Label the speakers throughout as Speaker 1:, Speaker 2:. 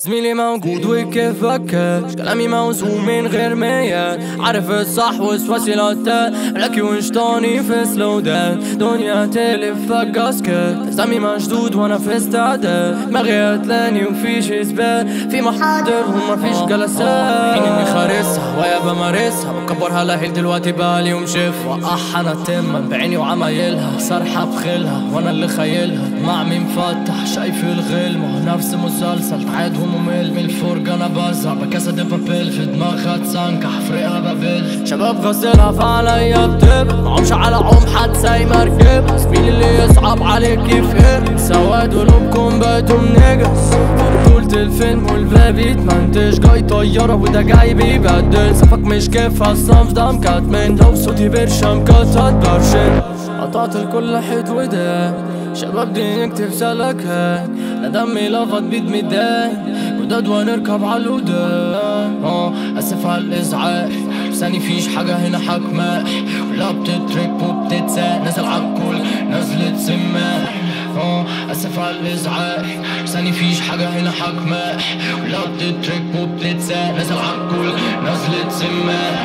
Speaker 1: زميلي موجود وكيفك كلامي موزون من غير مية، عارف الصح وسواسي لوتات لكي وانشطاني في سلودات. دنيا تلفك اسكت تسمي مشدود وانا في استعداد، دماغي هتلاني وفيش اثبات، في محاضر ومفيش جلسات. حين اني خارسها ويا بمارسها بكبرها لهيل دلوقتي بقالي ومشف وقح انا تما بعيني وعمايلها سارحة بخيلها وانا اللي خايلها معمي مفتح شايف الغلمة نفس مسلسل تعادهم ممل من الفرجة انا بزع بكاسة بابيل في دماغها تسنكح حفرقها بابل. شباب غسلها فعليا بتبقى معهمش على حد زي مركب، زميلي اللي يصعب عليك يفهم سواد قلوبكم بقيتوا منجس. بطولة الفيلم والباب يتمنتج جاي طيارة وده جاي بيبدل سفك مش كيف الصنف ده مكاتمين لو صوتي برشم كات هتبرشم. قطعت الكل حيط وده شباب دي نكتب سلكها لا دمي لفظ بيد ميدان جداد ونركب عالودان. اسف على الازعاج ثاني فيش حاجة هنا حكمة ولا بتترك وبتتساق نازل عالكل نزلة سماح. اسف على الازعاج ثاني فيش حاجة هنا حكمة ولا بتترك وبتتساق نازل عالكل نزلة سماح.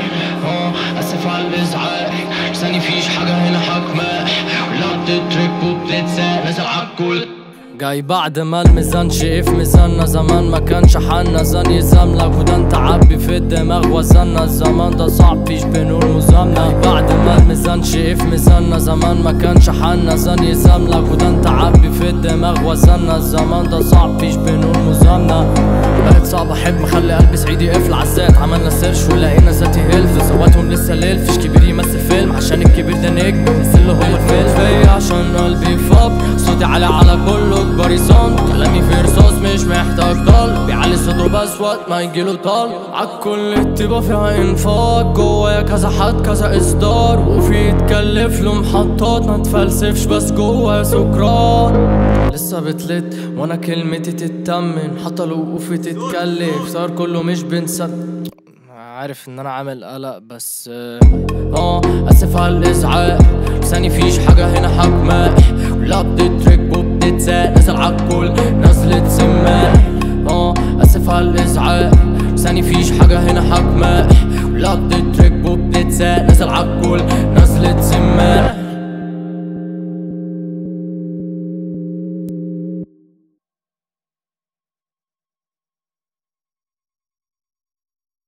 Speaker 1: اسف على الازعاج ثاني فيش حاجة هنا حكمة ولا بتترك وبتتساق نازل عالكل. جاي بعد ما الميزان شقف ميزاننا زمان ما كانش حالنا زان يزاملك وده انت عبي في الدماغ وزننا الزمان ده صعب فيش بنقول مزامنة. بعد ما الميزان شقف ميزاننا زمان ما كانش حالنا زان يزاملك وده انت عبي في الدماغ وزننا الزمان ده صعب فيش بنقول مزامنة. بقت صعب احب مخلي قلبي سعيد يقفل عزات عملنا سيرش ولقينا ذاتي هيلف سواتهم لسه ليل فيش كبير يمثل فيلم عشان الكبير ده نجم نزله هو الفيلم فيا عشان قلبي فاب صوتي عالي على كله كبار يصان كلامي في رصاص مش محتاج ضل بيعلي صوته بس وقت ما يجيله طال عالكل اتبا فيها انفاق جوايا كذا حد كذا اصدار وفي يتكلف له محطات ما تفلسفش بس جوايا سكران لسه بتلت وانا كلمتي تتمن حتى لو وقوفي تتكلف صار كله مش بنسب. عارف ان انا عامل قلق بس اسف على الازعاج ثاني فيش حاجة هنا حكمة ولا بتترك وبتتساق نازل عالكل نزلة سماح. اسف على الازعاج ثاني فيش حاجة هنا حكمة ولا بتترك وبتتساق نازل عالكل نزلة سماح.